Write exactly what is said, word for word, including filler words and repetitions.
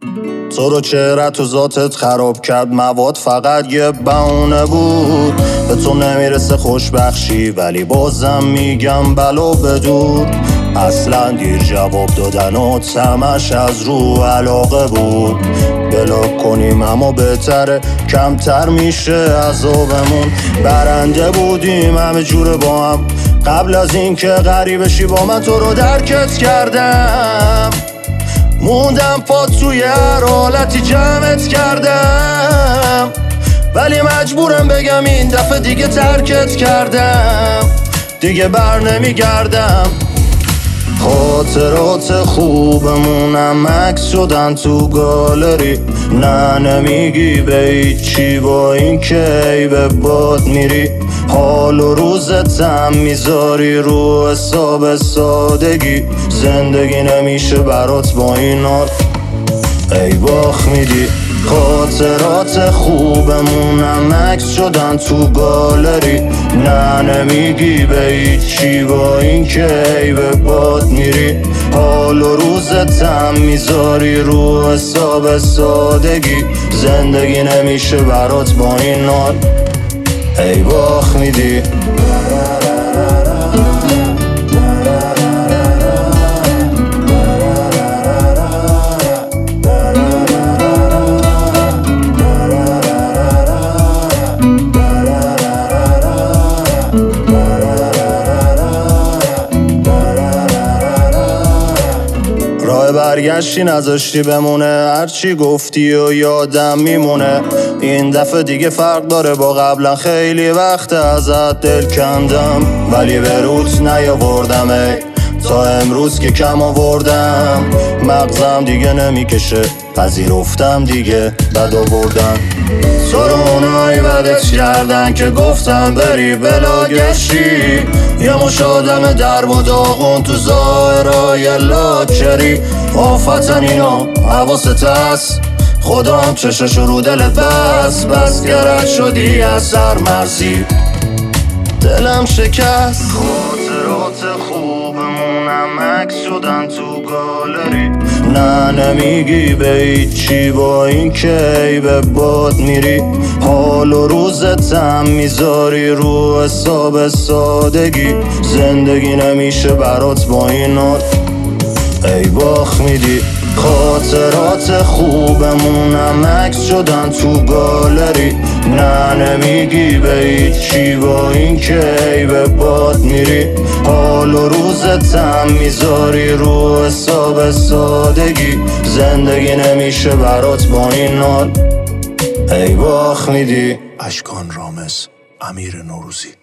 تو رو چهرت و ذاتت خراب کرد مواد، فقط یه بهونه بود. به تو نمیرسه خوشبخشی ولی بازم میگم بلا بدور. اصلا دیر جواب دادن و تمش از رو علاقه بود. بلاک کنیم اما بهتره، کمتر میشه عذابمون. برنده بودیم همه جوره با هم، قبل از این که غریبشی با من تو رو درکت کردم. موندم پا توی هر حالتی جمعت کردم، ولی مجبورم بگم این دفعه دیگه ترکت کردم، دیگه بر نمیگردم. خاطرات خوبمونم عکس شدن تو گالری. نه نمیگی به هیچی با این که ای به باد میری. حال و روزتم میذاری رو حساب سادگی. زندگی نمیشه برات با این حال، ای باخ میدی. خاطرات خوبمونم عکس شدن تو گالری. نه نمیگی به هیچی با این که ای به باد میری. حال و روزتم میذاری رو حساب سادگی. زندگی نمیشه برات با این حال، ای باخ میدی. راه برگشتی نذاشتی بمونه، هرچی گفتی و یادم میمونه. این دفعه دیگه فرق داره با قبلا، خیلی وقت ازت دل کندم ولی به روت نیاوردم. ای تا امروز که کم آوردم، مغزم دیگه نمیکشه، پذیرفتم دیگه بد آوردم. تو رو اونایی بدت کردن که گفتم بری بلا گشتی. یه مش آدم درب و داغون تو ظاهرای لاکچری. آفتن اینا حواست هست، خدام چشش رو دلت بس. بس گرد شدی از سرمرزی، دلم شکست. خاطرات خوبمونم عکس شدن تو گالری. نه نمیگی به هیچی با این که ای به باد میری. حال و روزتم میذاری رو حساب سادگی. زندگی نمیشه برات با این حال، ای باخ میدی. خاطرات خوبمونم عکس شدن تو گالری. نه نمیگی به هیچی با این که ای به باد میری. حال و روزتم میذاری رو حساب سادگی. زندگی نمیشه برات با این حال، ای باخ میدی. اشکان رامز، امیر نوروزی.